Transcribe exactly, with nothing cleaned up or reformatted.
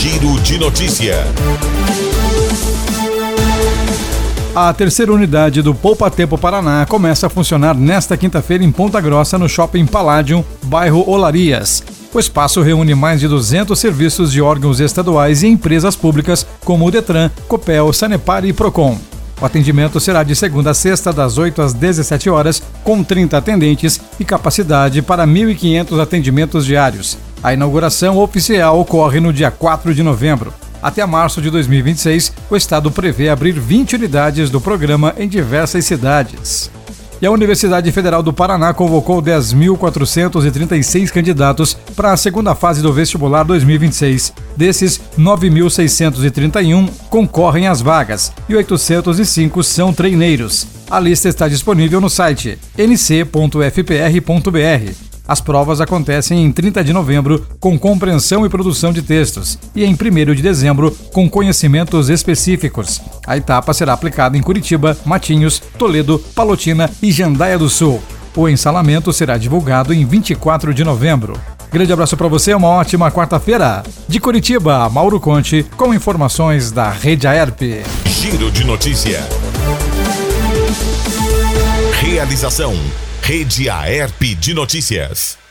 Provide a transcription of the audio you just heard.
Giro de Notícia. A terceira unidade do Poupa Tempo Paraná começa a funcionar nesta quinta-feira em Ponta Grossa, no Shopping Palladium, bairro Olarias. O espaço reúne mais de duzentos serviços de órgãos estaduais e empresas públicas, como o Detran, Copel, Sanepar e Procon. O atendimento será de segunda a sexta, das oito às dezessete horas, com trinta atendentes e capacidade para mil e quinhentos atendimentos diários. A inauguração oficial ocorre no dia quatro de novembro. Até março de dois mil e vinte e seis, o Estado prevê abrir vinte unidades do programa em diversas cidades. E a Universidade Federal do Paraná convocou dez mil quatrocentos e trinta e seis candidatos para a segunda fase do vestibular dois mil e vinte e seis. Desses, nove mil seiscentos e trinta e um concorrem às vagas e oitocentos e cinco são treineiros. A lista está disponível no site n c ponto f p r ponto b r. As provas acontecem em trinta de novembro, com compreensão e produção de textos, e em primeiro de dezembro, com conhecimentos específicos. A etapa será aplicada em Curitiba, Matinhos, Toledo, Palotina e Jandaia do Sul. O ensalamento será divulgado em vinte e quatro de novembro. Grande abraço para você, uma ótima quarta-feira. De Curitiba, Mauro Conte, com informações da Rede Aerp. Giro de Notícia. Realização Rede Aerp de Notícias.